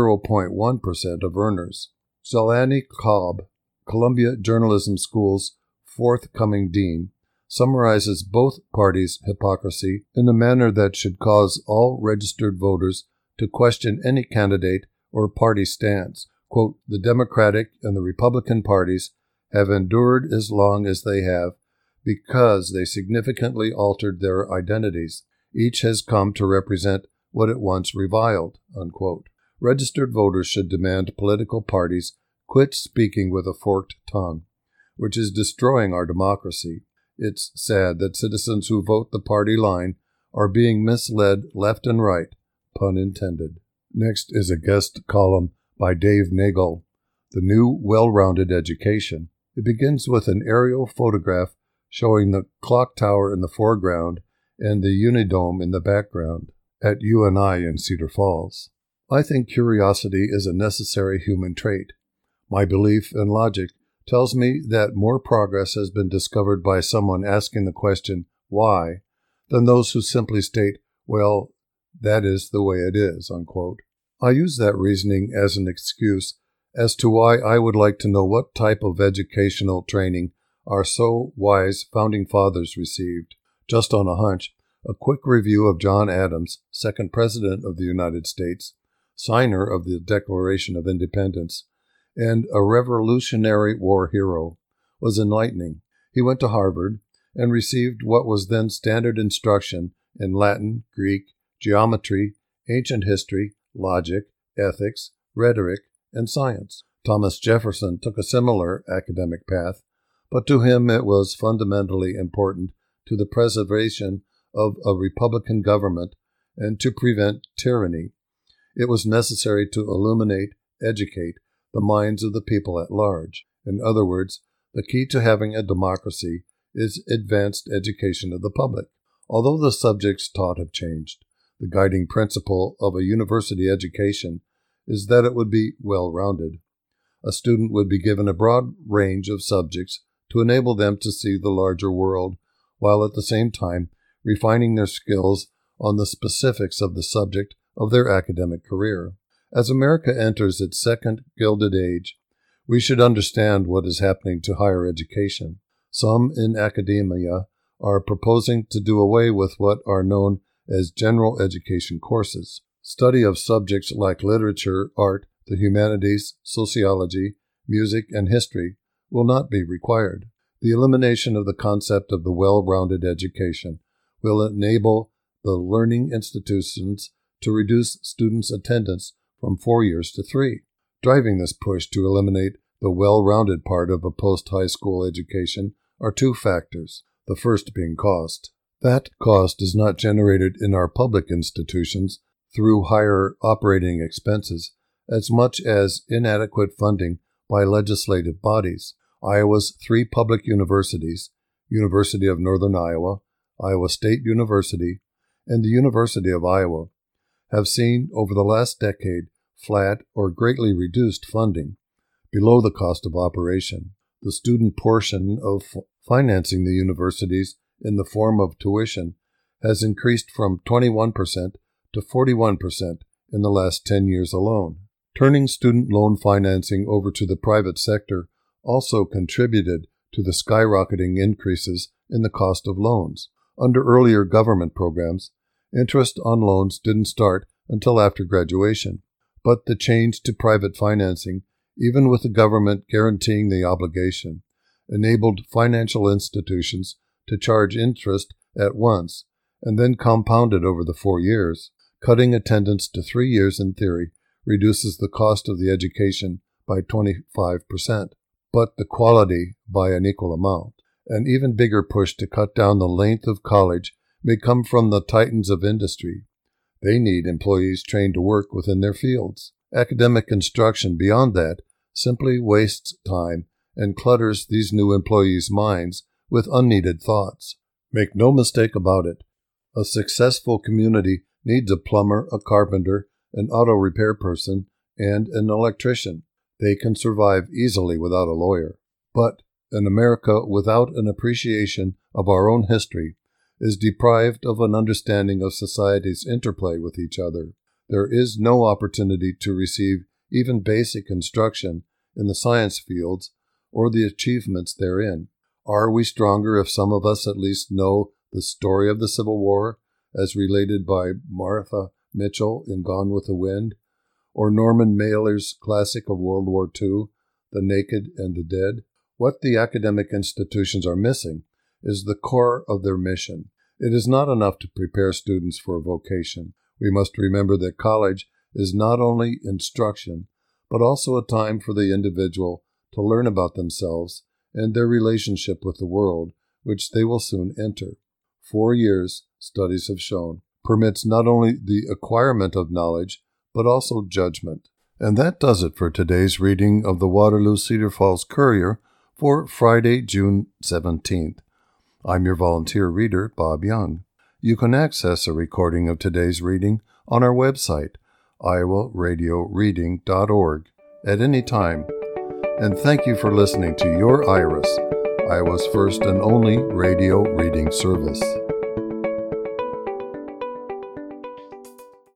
0.1% of earners. Zelani Cobb, Columbia Journalism School's forthcoming dean, summarizes both parties' hypocrisy in a manner that should cause all registered voters to question any candidate or party stance. Quote, the Democratic and the Republican parties have endured as long as they have because they significantly altered their identities. Each has come to represent what it once reviled, unquote. Registered voters should demand political parties quit speaking with a forked tongue, which is destroying our democracy. It's sad that citizens who vote the party line are being misled left and right, pun intended. Next is a guest column by Dave Nagel, The New Well-Rounded Education. It begins with an aerial photograph showing the clock tower in the foreground and the Unidome in the background at UNI in Cedar Falls. I think curiosity is a necessary human trait. My belief and logic tells me that more progress has been discovered by someone asking the question, why, than those who simply state, well, that is the way it is, unquote. I use that reasoning as an excuse as to why I would like to know what type of educational training our so wise founding fathers received. Just on a hunch, a quick review of John Adams, second President of the United States, signer of the Declaration of Independence, and a Revolutionary War hero, was enlightening. He went to Harvard and received what was then standard instruction in Latin, Greek, geometry, ancient history, logic, ethics, rhetoric, and science. Thomas Jefferson took a similar academic path, but to him it was fundamentally important to the preservation of a republican government and to prevent tyranny. It was necessary to illuminate, educate the minds of the people at large. In other words, the key to having a democracy is advanced education of the public. Although the subjects taught have changed, the guiding principle of a university education is that it would be well-rounded. A student would be given a broad range of subjects to enable them to see the larger world, while at the same time refining their skills on the specifics of the subject of their academic career. As America enters its second Gilded Age, we should understand what is happening to higher education. Some in academia are proposing to do away with what are known as general education courses. Study of subjects like literature, art, the humanities, sociology, music, and history will not be required. The elimination of the concept of the well-rounded education will enable the learning institutions to reduce students' attendance from 4 years to 3. Driving this push to eliminate the well-rounded part of a post-high school education are two factors, the first being cost. That cost is not generated in our public institutions through higher operating expenses as much as inadequate funding by legislative bodies. Iowa's three public universities, University of Northern Iowa, Iowa State University, and the University of Iowa, have seen over the last decade flat or greatly reduced funding, below the cost of operation. The student portion of financing the universities in the form of tuition has increased from 21% to 41% in the last 10 years alone. Turning student loan financing over to the private sector also contributed to the skyrocketing increases in the cost of loans. Under earlier government programs, interest on loans didn't start until after graduation, but the change to private financing, even with the government guaranteeing the obligation, enabled financial institutions to charge interest at once and then compound it over the 4 years. Cutting attendance to 3 years in theory reduces the cost of the education by 25%, but the quality by an equal amount. An even bigger push to cut down the length of college may come from the titans of industry. They need employees trained to work within their fields. Academic instruction beyond that simply wastes time and clutters these new employees' minds with unneeded thoughts. Make no mistake about it. A successful community needs a plumber, a carpenter, an auto repair person, and an electrician. They can survive easily without a lawyer. But an America without an appreciation of our own history is deprived of an understanding of society's interplay with each other. There is no opportunity to receive even basic instruction in the science fields or the achievements therein. Are we stronger if some of us at least know the story of the Civil War, as related by Martha Mitchell in Gone with the Wind, or Norman Mailer's classic of World War II, The Naked and the Dead? What the academic institutions are missing is the core of their mission. It is not enough to prepare students for a vocation. We must remember that college is not only instruction, but also a time for the individual to learn about themselves and their relationship with the world, which they will soon enter. 4 years, studies have shown, permits not only the acquirement of knowledge, but also judgment. And that does it for today's reading of the Waterloo Cedar Falls Courier for Friday, June 17th. I'm your volunteer reader, Bob Young. You can access a recording of today's reading on our website, iowaradioreading.org, at any time. And thank you for listening to your IRIS, Iowa's first and only radio reading service.